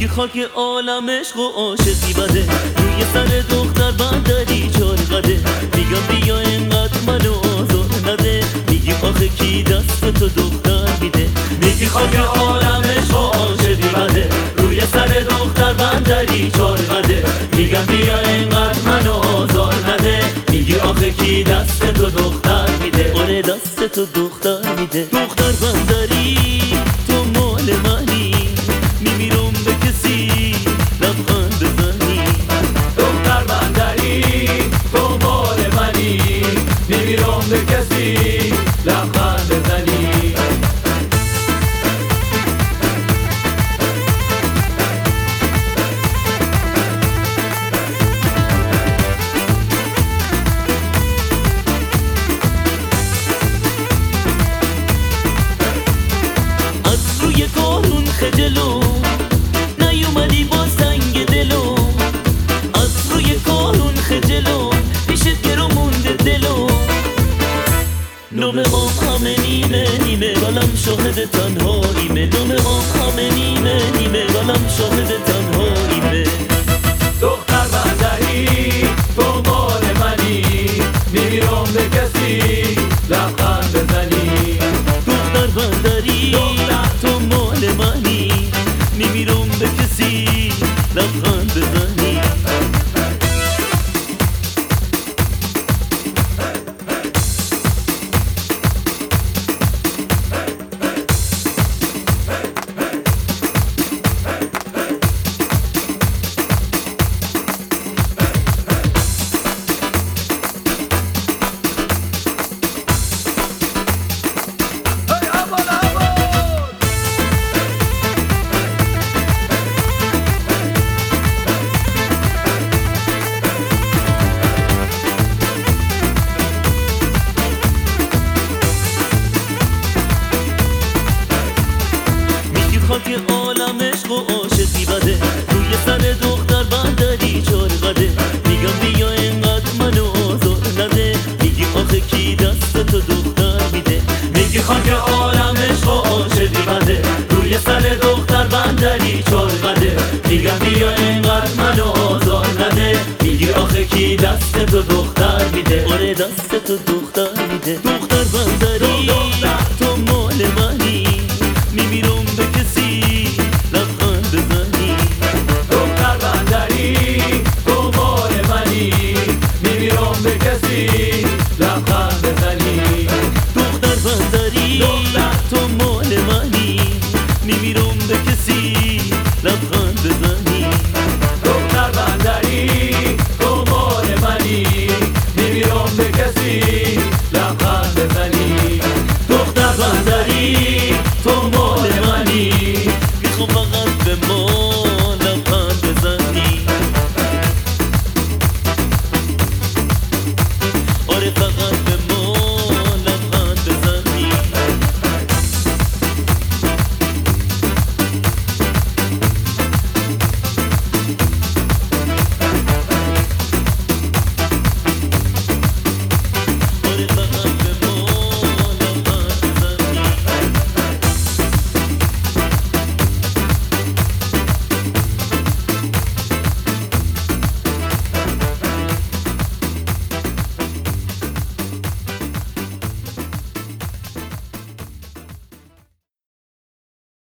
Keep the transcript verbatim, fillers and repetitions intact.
خاک عالم عشق و عاشقی بده، روی سر دختر بندری چار قده. میگم بیا اینقدر منو آزار نده، میگی آخه کی دست تو دختر میده. میگی خاک عالم عشق و عاشقی بده، روی سر دختر بندری چار قده. میگم بیا اینقدر منو آزار نده، میگی آخه کی دست تو دختر میده. آره دست تو دختر میده. دختر بندری تو مال منی، میمیرم به کسی لبخند بزنی. دختر بندری تو مال منی، میمیرم به کسی لبخند بزنی. از روی کارون خجلو نیومدی با سنگ دلو، از روی کارون خجلو پیشت گرو مونده دلو. نومه هم همه نیمه نیمه ولم شاهد تنهاییمه. نومه هم همه نیمه نیمه ولم شاهد تنهاییمه. دختر بندری تو مال منی، میمیرم به کسی لبخند بزنی. دختر بندری تو مال منی، میمیرم به کسی لبخند بزنی. خاک عالم عشق و عاشقی بده، روی سر دختر بندری چار قده. میگم بیا اینقدر منو آزار نده، میگی آخه کی دست تو دختر میده. میگی خاک عالم عشق و عاشقی بده، روی سر دختر بندری چار قده. میگم بیا اینقدر منو آزار نده، میگی آخه کی دست تو دختر میده. آره دست تو دختر میده. دختر بندری تو